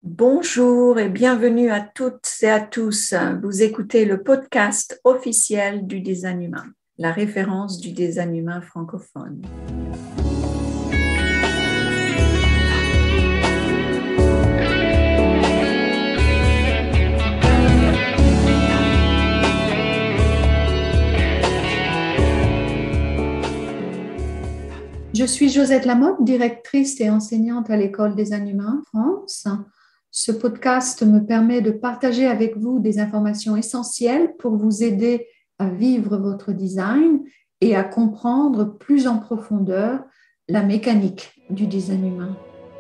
Bonjour et bienvenue à toutes et à tous. Vous écoutez le podcast officiel du design humain, la référence du design humain francophone. Je suis Josette Lamotte, directrice et enseignante à l'École Design Humain France. Ce podcast me permet de partager avec vous des informations essentielles pour vous aider à vivre votre design et à comprendre plus en profondeur la mécanique du design humain.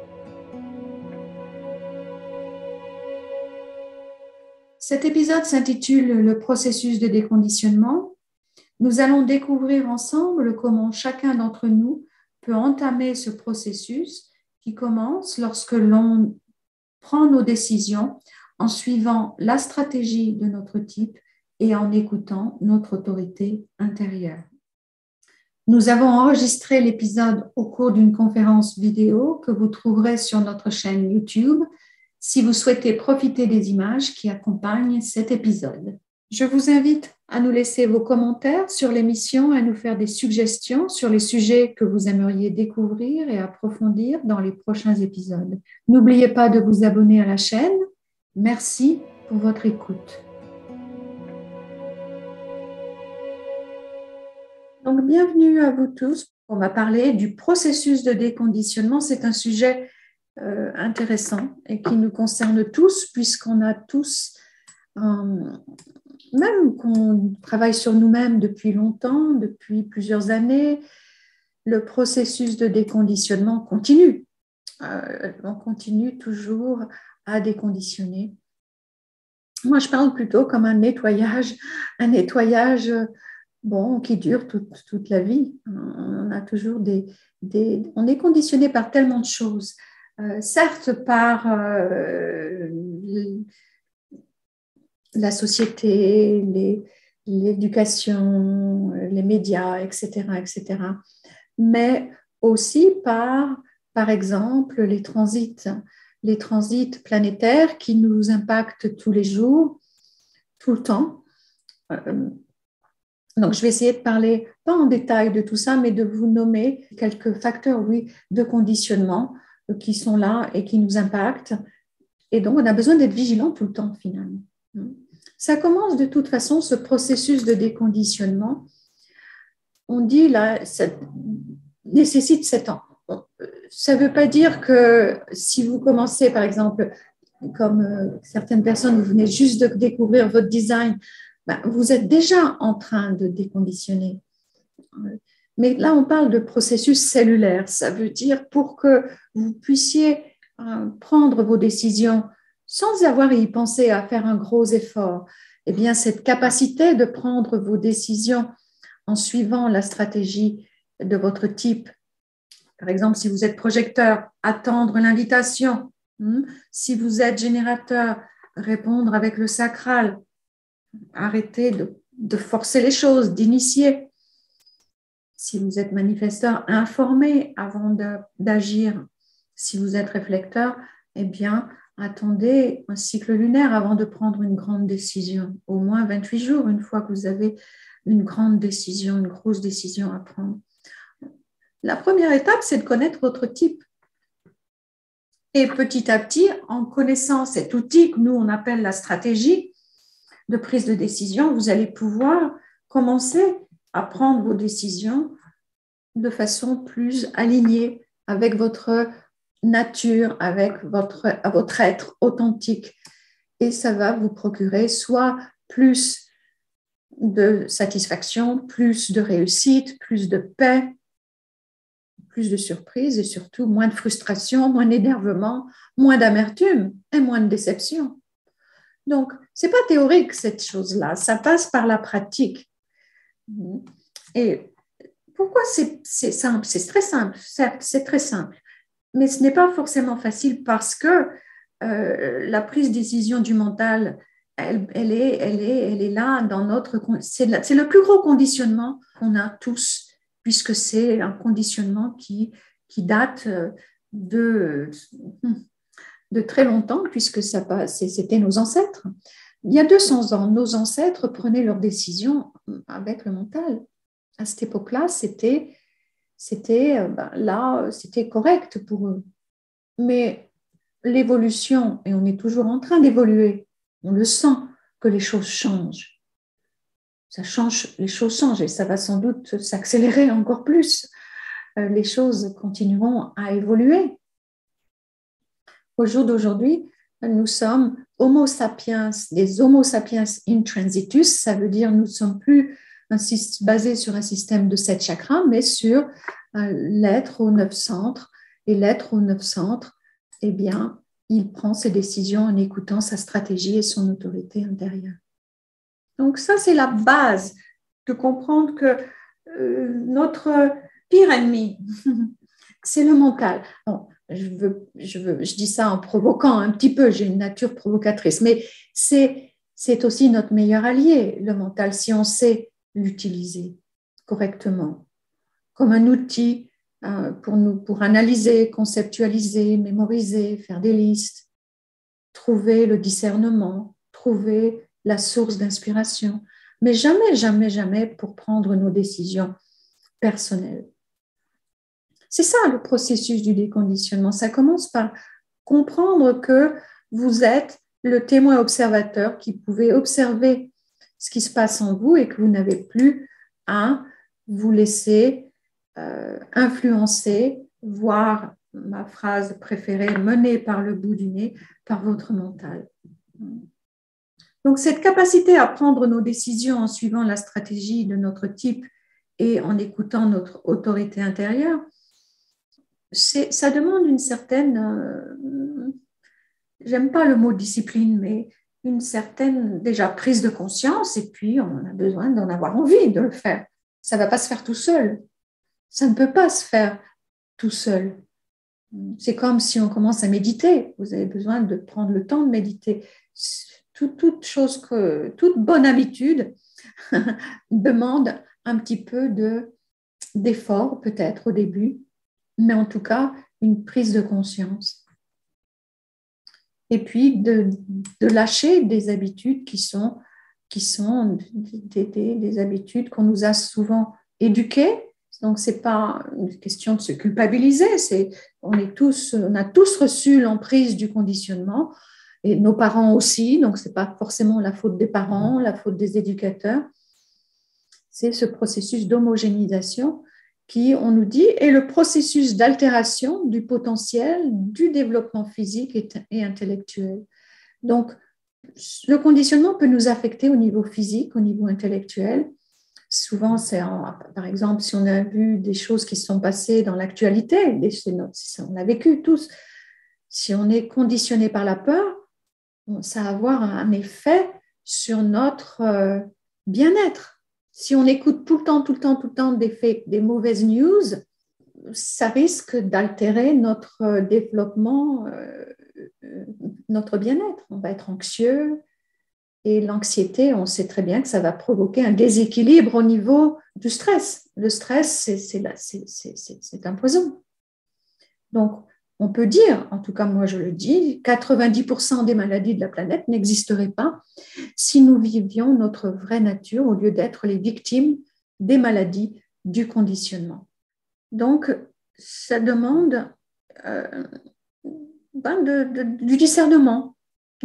Cet épisode s'intitule « Le processus de déconditionnement ». Nous allons découvrir ensemble comment chacun d'entre nous peut entamer ce processus qui commence lorsque l'on prend nos décisions en suivant la stratégie de notre type et en écoutant notre autorité intérieure. Nous avons enregistré l'épisode au cours d'une conférence vidéo que vous trouverez sur notre chaîne YouTube si vous souhaitez profiter des images qui accompagnent cet épisode. Je vous invite à nous laisser vos commentaires sur l'émission, à nous faire des suggestions sur les sujets que vous aimeriez découvrir et approfondir dans les prochains épisodes. N'oubliez pas de vous abonner à la chaîne. Merci pour votre écoute. Donc, bienvenue à vous tous. On va parler du processus de déconditionnement. C'est un sujet intéressant et qui nous concerne tous puisqu'on a tous... même qu'on travaille sur nous-mêmes depuis longtemps, depuis plusieurs années, le processus de déconditionnement continue. On continue toujours à déconditionner. Moi, je parle plutôt comme un nettoyage qui dure toute la vie. On a toujours on est conditionné par tellement de choses. Certes, par la société, l'éducation, les médias, etc., mais aussi par exemple, les transits planétaires qui nous impactent tous les jours, tout le temps. Donc, je vais essayer de parler, pas en détail de tout ça, mais de vous nommer quelques facteurs, de conditionnement qui sont là et qui nous impactent. Et donc, on a besoin d'être vigilant tout le temps, finalement. Ça commence de toute façon, ce processus de déconditionnement. On dit là, ça nécessite 7 ans. Ça ne veut pas dire que si vous commencez, par exemple, comme certaines personnes, vous venez juste de découvrir votre design, vous êtes déjà en train de déconditionner. Mais là, on parle de processus cellulaire. Ça veut dire pour que vous puissiez prendre vos décisions sans avoir à y penser, à faire un gros effort, eh bien, cette capacité de prendre vos décisions en suivant la stratégie de votre type, par exemple, si vous êtes projecteur, attendre l'invitation, si vous êtes générateur, répondre avec le sacral, arrêter de forcer les choses, d'initier. Si vous êtes manifesteur, informer avant d'agir. Si vous êtes réflecteur, eh bien, attendez un cycle lunaire avant de prendre une grande décision. Au moins 28 jours, une fois que vous avez une grande décision, une grosse décision à prendre. La première étape, c'est de connaître votre type. Et petit à petit, en connaissant cet outil que nous, on appelle la stratégie de prise de décision, vous allez pouvoir commencer à prendre vos décisions de façon plus alignée avec votre nature, avec votre être authentique. Et ça va vous procurer soit plus de satisfaction, plus de réussite, plus de paix, plus de surprise et surtout moins de frustration, moins d'énervement, moins d'amertume et moins de déception. Donc, ce n'est pas théorique cette chose-là, ça passe par la pratique. Et pourquoi c'est simple? C'est très simple, certes, c'est très simple. Mais ce n'est pas forcément facile parce que la prise de décision du mental, elle est là dans notre... C'est le plus gros conditionnement qu'on a tous, puisque c'est un conditionnement qui date de très longtemps, puisque c'était nos ancêtres. Il y a 200 ans, nos ancêtres prenaient leurs décisions avec le mental. À cette époque-là, c'était correct pour eux. Mais l'évolution, et on est toujours en train d'évoluer, on le sent que les choses changent. Ça change, les choses changent et ça va sans doute s'accélérer encore plus. Les choses continueront à évoluer. Au jour d'aujourd'hui, nous sommes Homo sapiens, des Homo sapiens intransitus, ça veut dire nous ne sommes plus basés sur un système de 7 chakras, mais sur l'être aux 9 centres. Et l'être aux 9 centres, eh bien, il prend ses décisions en écoutant sa stratégie et son autorité intérieure. Donc ça, c'est la base de comprendre que notre pire ennemi, c'est le mental. Bon, je dis ça en provoquant un petit peu, j'ai une nature provocatrice, mais c'est aussi notre meilleur allié, le mental, si on sait l'utiliser correctement, comme un outil pour analyser, conceptualiser, mémoriser, faire des listes, trouver le discernement, trouver la source d'inspiration, mais jamais, jamais, jamais pour prendre nos décisions personnelles. C'est ça le processus du déconditionnement. Ça commence par comprendre que vous êtes le témoin observateur qui pouvait observer ce qui se passe en vous et que vous n'avez plus à vous laisser influencer, voire, ma phrase préférée, mener par le bout du nez par votre mental. Donc, cette capacité à prendre nos décisions en suivant la stratégie de notre type et en écoutant notre autorité intérieure, ça demande une certaine, j'aime pas le mot discipline, mais une certaine déjà prise de conscience et puis on a besoin d'en avoir envie de le faire. Ça ne va pas se faire tout seul. Ça ne peut pas se faire tout seul. C'est comme si on commence à méditer. Vous avez besoin de prendre le temps de méditer. Toute bonne habitude demande un petit peu d'effort peut-être au début, mais en tout cas une prise de conscience. Et puis de lâcher des habitudes qui sont des habitudes qu'on nous a souvent éduquées. Donc, ce n'est pas une question de se culpabiliser, on a tous reçu l'emprise du conditionnement, et nos parents aussi, donc ce n'est pas forcément la faute des parents, la faute des éducateurs. C'est ce processus d'homogénéisation qui, on nous dit, est le processus d'altération du potentiel du développement physique et intellectuel. Donc, le conditionnement peut nous affecter au niveau physique, au niveau intellectuel. Souvent, par exemple, si on a vu des choses qui se sont passées dans l'actualité, on l'a vécu tous, si on est conditionné par la peur, ça va avoir un effet sur notre bien-être. Si on écoute tout le temps des mauvaises news, ça risque d'altérer notre développement, notre bien-être. On va être anxieux et l'anxiété, on sait très bien que ça va provoquer un déséquilibre au niveau du stress. Le stress, c'est un poison. Donc, on peut dire, en tout cas moi je le dis, 90% des maladies de la planète n'existeraient pas si nous vivions notre vraie nature au lieu d'être les victimes des maladies du conditionnement. Donc, ça demande du discernement.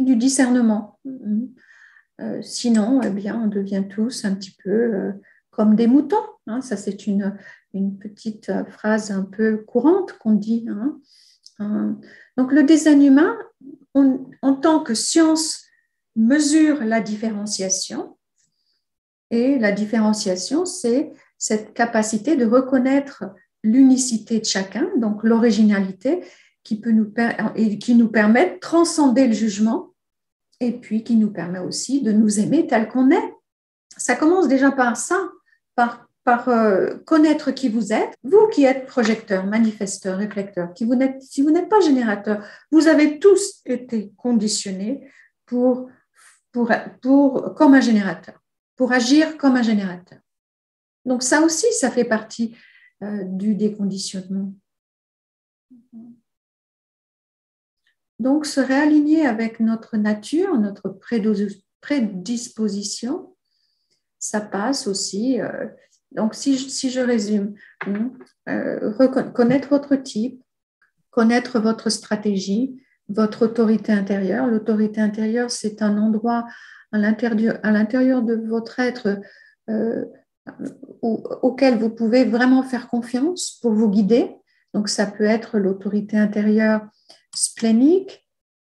Sinon, eh bien, on devient tous un petit peu comme des moutons. Hein. Ça, c'est une petite phrase un peu courante qu'on dit. Hein. Donc, le design humain, en tant que science, mesure la différenciation. Et la différenciation, c'est cette capacité de reconnaître l'unicité de chacun, donc l'originalité, qui nous permet de transcender le jugement et puis qui nous permet aussi de nous aimer tel qu'on est. Ça commence déjà par ça, par connaître qui vous êtes, vous qui êtes projecteur, manifesteur, réflecteur, si vous n'êtes pas générateur, vous avez tous été conditionnés comme un générateur, pour agir comme un générateur. Donc ça aussi, ça fait partie du déconditionnement. Donc, se réaligner avec notre nature, notre prédisposition, ça passe aussi. Donc, si je résume, connaître votre type, connaître votre stratégie, votre autorité intérieure. L'autorité intérieure, c'est un endroit à l'intérieur de votre être auquel vous pouvez vraiment faire confiance pour vous guider. Donc, ça peut être l'autorité intérieure splénique.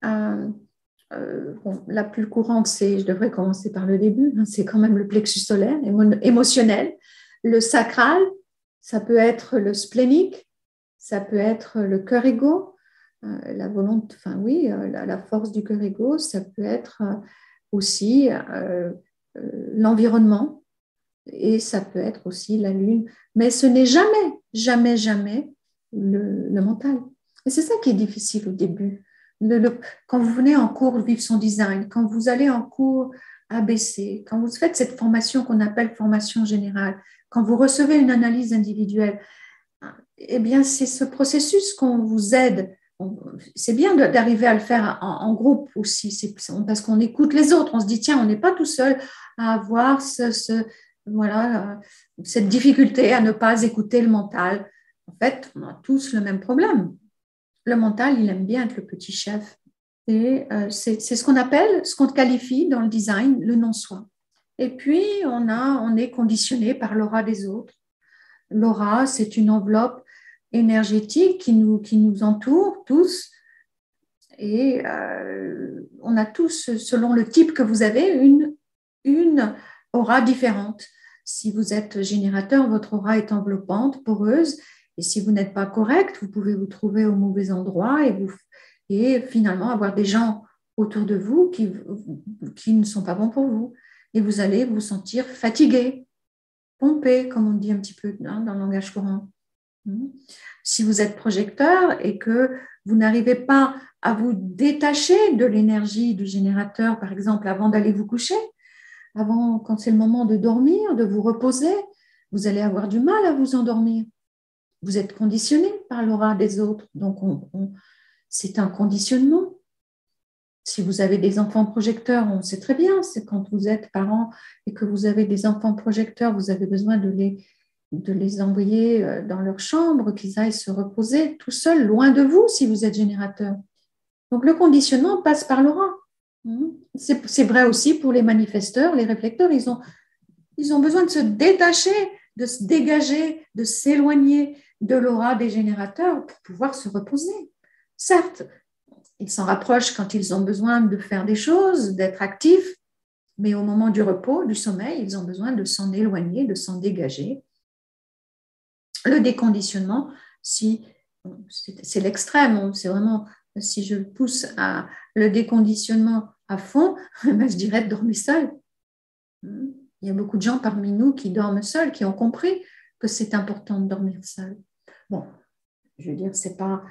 La plus courante, je devrais commencer par le début, c'est quand même le plexus solaire, émotionnel. Le sacral, ça peut être le splénique, ça peut être le cœur égo, la volonté, la force du cœur égo, ça peut être aussi l'environnement et ça peut être aussi la lune. Mais ce n'est jamais, jamais, jamais le mental. Et c'est ça qui est difficile au début. Quand vous venez en cours Vivre son design, quand vous allez en cours ABC, quand vous faites cette formation qu'on appelle formation générale, quand vous recevez une analyse individuelle, eh bien, c'est ce processus qu'on vous aide. C'est bien d'arriver à le faire en groupe aussi, parce qu'on écoute les autres. On se dit, tiens, on n'est pas tout seul à avoir cette difficulté à ne pas écouter le mental. En fait, on a tous le même problème. Le mental, il aime bien être le petit chef. Et c'est ce qu'on qualifie dans le design, le non-soi. Et puis, on est conditionné par l'aura des autres. L'aura, c'est une enveloppe énergétique qui nous entoure tous. Et on a tous, selon le type que vous avez, une aura différente. Si vous êtes générateur, votre aura est enveloppante, poreuse. Et si vous n'êtes pas correct, vous pouvez vous trouver au mauvais endroit et finalement avoir des gens autour de vous qui ne sont pas bons pour vous. Et vous allez vous sentir fatigué, pompé, comme on dit un petit peu dans le langage courant. Si vous êtes projecteur et que vous n'arrivez pas à vous détacher de l'énergie du générateur, par exemple, avant d'aller vous coucher, quand c'est le moment de dormir, de vous reposer, vous allez avoir du mal à vous endormir. Vous êtes conditionné par l'aura des autres, donc c'est un conditionnement. Si vous avez des enfants projecteurs, on sait très bien, c'est quand vous êtes parent et que vous avez des enfants projecteurs, vous avez besoin de les envoyer dans leur chambre, qu'ils aillent se reposer tout seuls, loin de vous, si vous êtes générateur. Donc, le conditionnement passe par l'aura. C'est vrai aussi pour les manifesteurs, les réflecteurs, ils ont besoin de se détacher, de se dégager, de s'éloigner de l'aura des générateurs pour pouvoir se reposer. Certes, ils s'en rapprochent quand ils ont besoin de faire des choses, d'être actifs, mais au moment du repos, du sommeil, ils ont besoin de s'en éloigner, de s'en dégager. Le déconditionnement, c'est l'extrême, c'est vraiment, si je pousse le déconditionnement à fond, je dirais de dormir seul. Il y a beaucoup de gens parmi nous qui dorment seuls, qui ont compris que c'est important de dormir seul. Bon, je veux dire, c'est pas...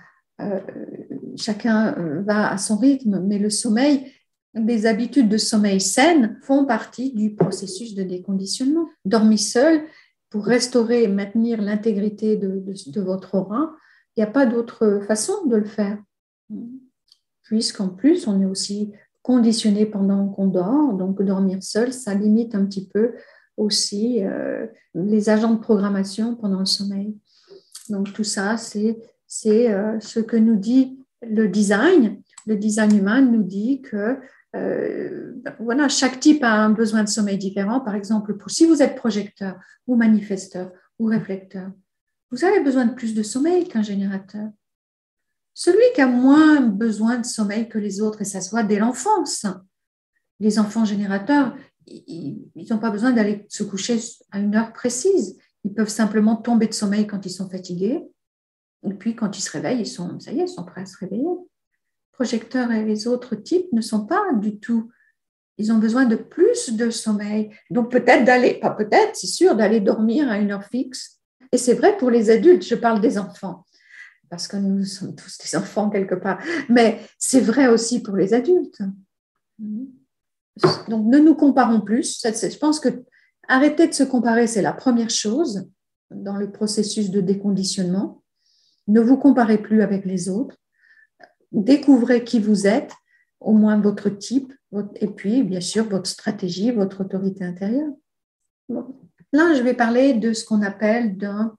chacun va à son rythme, mais le sommeil, des habitudes de sommeil saines font partie du processus de déconditionnement. Dormir seul, pour restaurer et maintenir l'intégrité de votre aura, il n'y a pas d'autre façon de le faire. Puisqu'en plus, on est aussi conditionné pendant qu'on dort, donc dormir seul, ça limite un petit peu aussi les agents de programmation pendant le sommeil. Donc tout ça, c'est ce que nous dit le design. Le design humain nous dit que voilà, chaque type a un besoin de sommeil différent. Par exemple, si vous êtes projecteur ou manifesteur ou réflecteur, vous avez besoin de plus de sommeil qu'un générateur. Celui qui a moins besoin de sommeil que les autres, et ça se voit dès l'enfance. Les enfants générateurs, ils n'ont pas besoin d'aller se coucher à une heure précise. Ils peuvent simplement tomber de sommeil quand ils sont fatigués. Et puis, quand ils se réveillent, ils sont prêts à se réveiller. Les projecteurs et les autres types ne sont pas du tout. Ils ont besoin de plus de sommeil. Donc, c'est sûr, d'aller dormir à une heure fixe. Et c'est vrai pour les adultes, je parle des enfants, parce que nous sommes tous des enfants quelque part. Mais c'est vrai aussi pour les adultes. Donc, ne nous comparons plus. Je pense que arrêter de se comparer, c'est la première chose dans le processus de déconditionnement. Ne vous comparez plus avec les autres. découvrez qui vous êtes, au moins votre type, et puis bien sûr votre stratégie, votre autorité intérieure. Bon. Là, je vais parler de ce qu'on appelle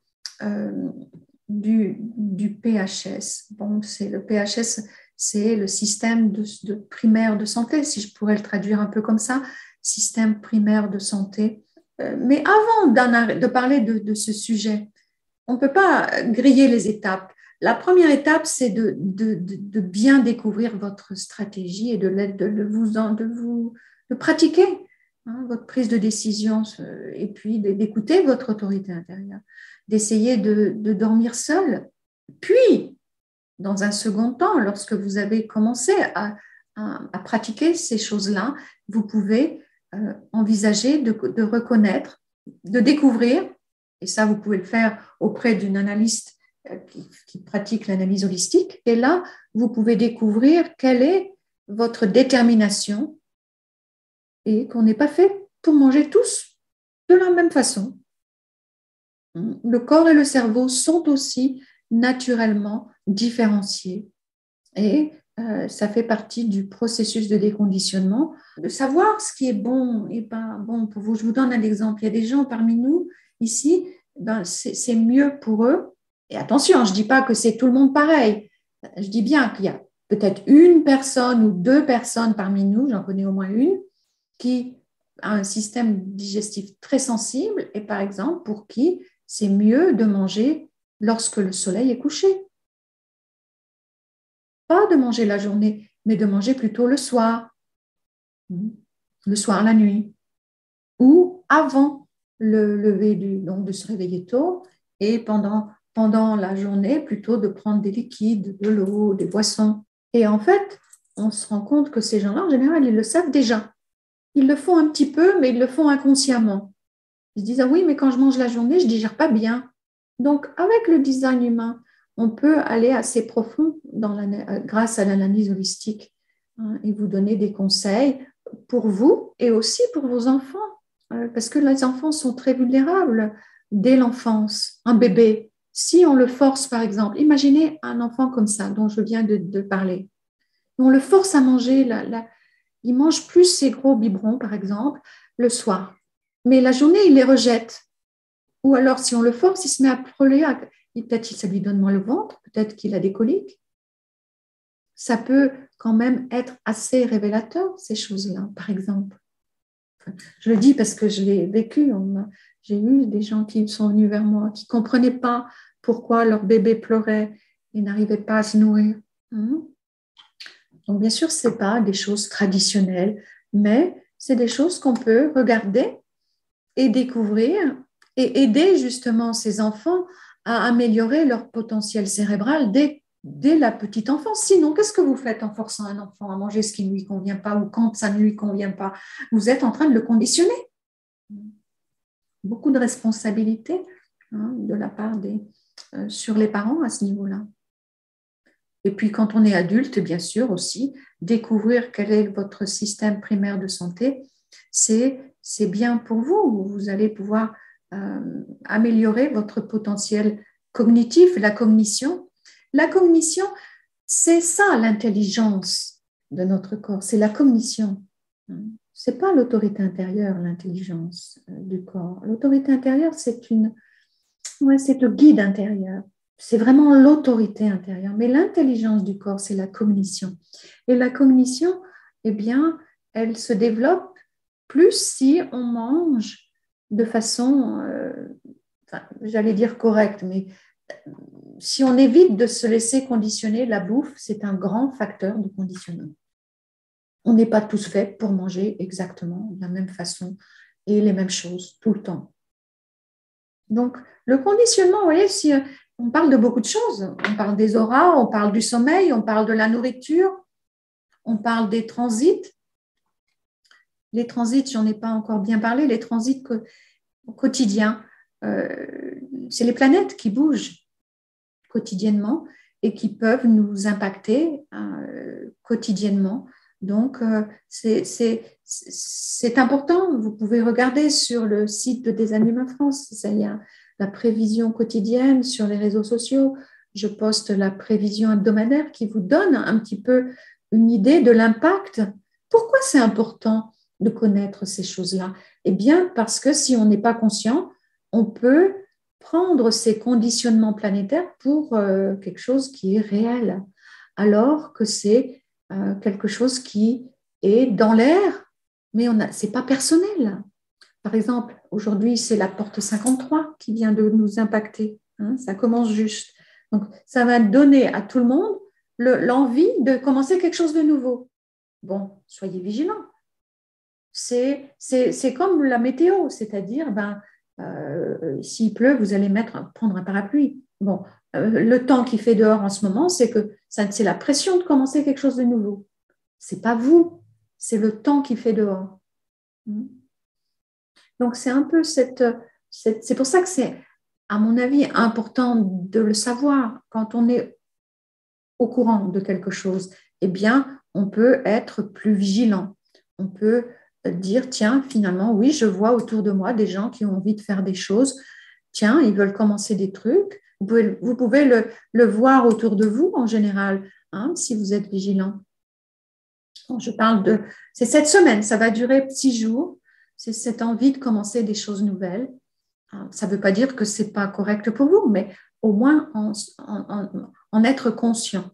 du PHS. Bon, le PHS, c'est le système primaire de santé, si je pourrais le traduire un peu comme ça, système primaire de santé. Mais avant de parler de ce sujet, on ne peut pas griller les étapes. La première étape, c'est de bien découvrir votre stratégie et de pratiquer votre prise de décision et puis d'écouter votre autorité intérieure, d'essayer de dormir seul. Puis, dans un second temps, lorsque vous avez commencé à pratiquer ces choses-là, vous pouvez envisager de reconnaître, de découvrir, et ça, vous pouvez le faire auprès d'une analyste qui pratique l'analyse holistique. Et là, vous pouvez découvrir quelle est votre détermination et qu'on n'est pas fait pour manger tous de la même façon. Le corps et le cerveau sont aussi naturellement différenciés. Et ça fait partie du processus de déconditionnement, de savoir ce qui est bon et pas bon pour vous. Je vous donne un exemple. Il y a des gens parmi nous ici, c'est mieux pour eux. Et attention, je ne dis pas que c'est tout le monde pareil. Je dis bien qu'il y a peut-être une personne ou deux personnes parmi nous, j'en connais au moins une, qui a un système digestif très sensible et par exemple pour qui c'est mieux de manger lorsque le soleil est couché. Pas de manger la journée, mais de manger plutôt le soir, la nuit, ou avant le lever donc de se réveiller tôt et pendant la journée plutôt de prendre des liquides, de l'eau, des boissons. Et en fait, on se rend compte que ces gens-là, en général, ils le savent déjà. Ils le font un petit peu, mais ils le font inconsciemment. Ils se disent, ah oui, mais quand je mange la journée, je ne digère pas bien. Donc, avec le design humain, on peut aller assez profond grâce à l'analyse holistique et vous donner des conseils pour vous et aussi pour vos enfants, parce que les enfants sont très vulnérables dès l'enfance. Un bébé, si on le force, par exemple, imaginez un enfant comme ça, dont je viens de parler. On le force à manger, il mange plus ses gros biberons, par exemple, le soir. Mais la journée, il les rejette. Ou alors, si on le force, il se met à frôler, peut-être que ça lui donne moins le ventre, peut-être qu'il a des coliques. Ça peut quand même être assez révélateur, ces choses-là, par exemple. Je le dis parce que je l'ai vécu. J'ai eu des gens qui sont venus vers moi, qui ne comprenaient pas pourquoi leur bébé pleurait et n'arrivait pas à se nourrir. Donc, bien sûr, ce n'est pas des choses traditionnelles, mais c'est des choses qu'on peut regarder et découvrir et aider justement ces enfants à améliorer leur potentiel cérébral dès la petite enfance. Sinon, qu'est-ce que vous faites en forçant un enfant à manger ce qui ne lui convient pas ou quand ça ne lui convient pas? Vous êtes en train de le conditionner. Beaucoup de responsabilités de la part sur les parents à ce niveau-là. Et puis, quand on est adulte, bien sûr aussi, découvrir quel est votre système primaire de santé, c'est bien pour vous. Vous allez pouvoir améliorer votre potentiel cognitif, la cognition. La cognition, c'est ça l'intelligence de notre corps, c'est la cognition. Ce n'est pas l'autorité intérieure, l'intelligence du corps. L'autorité intérieure, c'est le guide intérieur. C'est vraiment l'autorité intérieure. Mais l'intelligence du corps, c'est la cognition. Et la cognition, eh bien, elle se développe plus si on mange de façon, j'allais dire correcte, mais si on évite de se laisser conditionner, la bouffe, c'est un grand facteur de conditionnement. On n'est pas tous faits pour manger exactement de la même façon et les mêmes choses tout le temps. Donc, le conditionnement, vous voyez, si on parle de beaucoup de choses, on parle des auras, on parle du sommeil, on parle de la nourriture, on parle des transits. Les transits, j'en ai pas encore bien parlé, les transits quotidiens, c'est les planètes qui bougent quotidiennement et qui peuvent nous impacter quotidiennement. Donc, c'est important. Vous pouvez regarder sur le site de Design Humain France. Il y a la prévision quotidienne sur les réseaux sociaux. je poste la prévision hebdomadaire qui vous donne un petit peu une idée de l'impact. Pourquoi c'est important de connaître ces choses-là? Eh bien, parce que si on n'est pas conscient, on peut prendre ces conditionnements planétaires pour quelque chose qui est réel, alors que c'est quelque chose qui est dans l'air, mais ce n'est pas personnel. Par exemple, aujourd'hui, c'est la porte 53 qui vient de nous impacter. Hein, ça commence juste. Donc, ça va donner à tout le monde l'envie de commencer quelque chose de nouveau. Bon, soyez vigilants. C'est comme la météo, c'est-à-dire, s'il pleut, vous allez prendre un parapluie. Bon, le temps qu'il fait dehors en ce moment, c'est la pression de commencer quelque chose de nouveau. Ce n'est pas vous, c'est le temps qui fait dehors. Donc, c'est un peu c'est pour ça que c'est, à mon avis, important de le savoir. Quand on est au courant de quelque chose, eh bien, on peut être plus vigilant. On peut dire, tiens, finalement, oui, je vois autour de moi des gens qui ont envie de faire des choses. Tiens, ils veulent commencer des trucs. Vous pouvez le voir autour de vous en général, hein, si vous êtes vigilant. Bon, c'est cette semaine, ça va durer 6 jours. C'est cette envie de commencer des choses nouvelles. Ça ne veut pas dire que ce n'est pas correct pour vous, mais au moins en être conscient.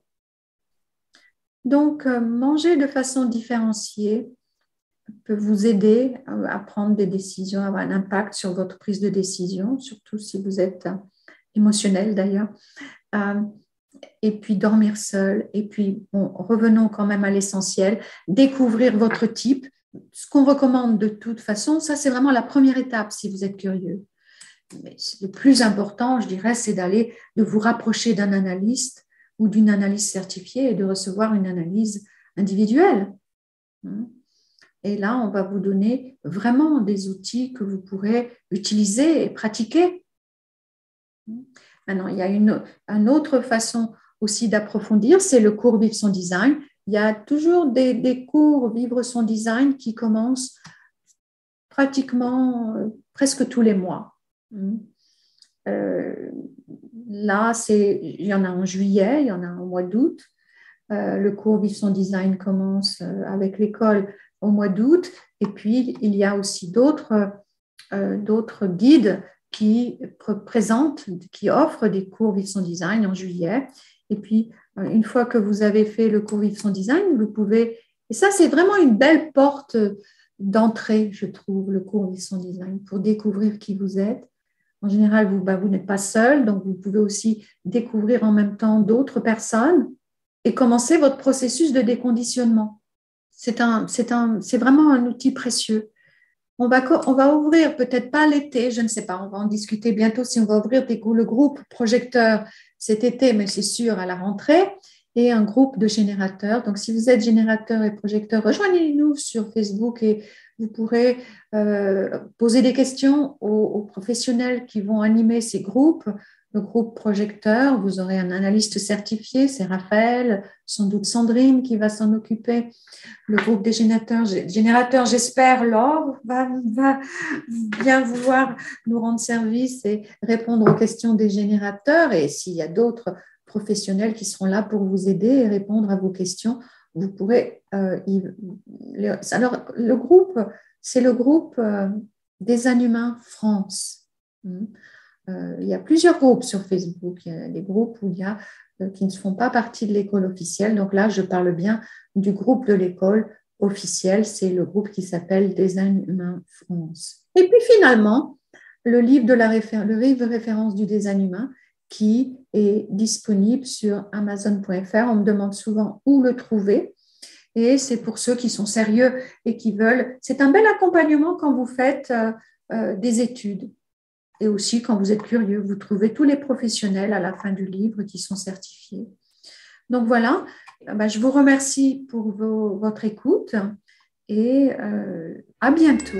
Donc, manger de façon différenciée peut vous aider à prendre des décisions, à avoir un impact sur votre prise de décision, surtout si vous êtes émotionnel d'ailleurs. Et puis dormir seul. Et puis, revenons quand même à l'essentiel, découvrir votre type. Ce qu'on recommande de toute façon, ça c'est vraiment la première étape si vous êtes curieux. Mais le plus important, je dirais, c'est de vous rapprocher d'un analyste ou d'une analyse certifiée et de recevoir une analyse individuelle. Et là, on va vous donner vraiment des outils que vous pourrez utiliser et pratiquer. Maintenant, il y a une autre façon aussi d'approfondir, c'est le cours Vivre son design. Il y a toujours des cours Vivre son design qui commencent pratiquement presque tous les mois. Là, il y en a en juillet, il y en a au mois d'août. Le cours Vivre son design commence avec l'école au mois d'août. Et puis, il y a aussi d'autres guides qui offrent des cours Vivre son design en juillet. Et puis, une fois que vous avez fait le cours Vivre son design, vous pouvez... Et ça, c'est vraiment une belle porte d'entrée, je trouve, le cours Vivre son design, pour découvrir qui vous êtes. En général, vous n'êtes pas seul, donc vous pouvez aussi découvrir en même temps d'autres personnes et commencer votre processus de déconditionnement. C'est vraiment un outil précieux. On va ouvrir, peut-être pas l'été, je ne sais pas, on va en discuter bientôt si on va ouvrir le groupe projecteur cet été, mais c'est sûr à la rentrée, et un groupe de générateurs. Donc, si vous êtes générateur et projecteur, rejoignez-nous sur Facebook et vous pourrez poser des questions aux professionnels qui vont animer ces groupes. Le groupe projecteur, vous aurez un analyste certifié, c'est Raphaël, sans doute Sandrine qui va s'en occuper. Le groupe des générateurs, j'espère, Laure va bien vouloir nous rendre service et répondre aux questions des générateurs. Et s'il y a d'autres professionnels qui seront là pour vous aider et répondre à vos questions, vous pourrez... Alors, le groupe, c'est le groupe des Inhumains France. Il y a plusieurs groupes sur Facebook. Il y a des groupes qui ne font pas partie de l'école officielle. Donc là, je parle bien du groupe de l'école officielle. C'est le groupe qui s'appelle Design Humain France. Et puis finalement, le livre référence du design humain qui est disponible sur Amazon.fr. On me demande souvent où le trouver. Et c'est pour ceux qui sont sérieux et qui veulent. C'est un bel accompagnement quand vous faites des études. Et aussi, quand vous êtes curieux, vous trouvez tous les professionnels à la fin du livre qui sont certifiés. Donc voilà, je vous remercie pour votre écoute et à bientôt.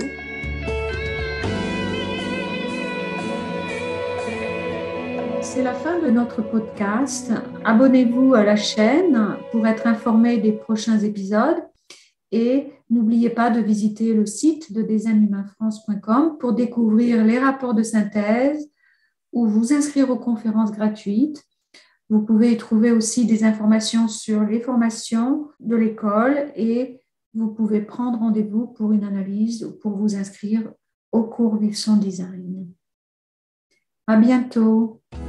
C'est la fin de notre podcast. Abonnez-vous à la chaîne pour être informé des prochains épisodes. Et n'oubliez pas de visiter le site de designhumainfrance.com pour découvrir les rapports de synthèse ou vous inscrire aux conférences gratuites. Vous pouvez y trouver aussi des informations sur les formations de l'école et vous pouvez prendre rendez-vous pour une analyse ou pour vous inscrire au cours Vivre son Design. À bientôt.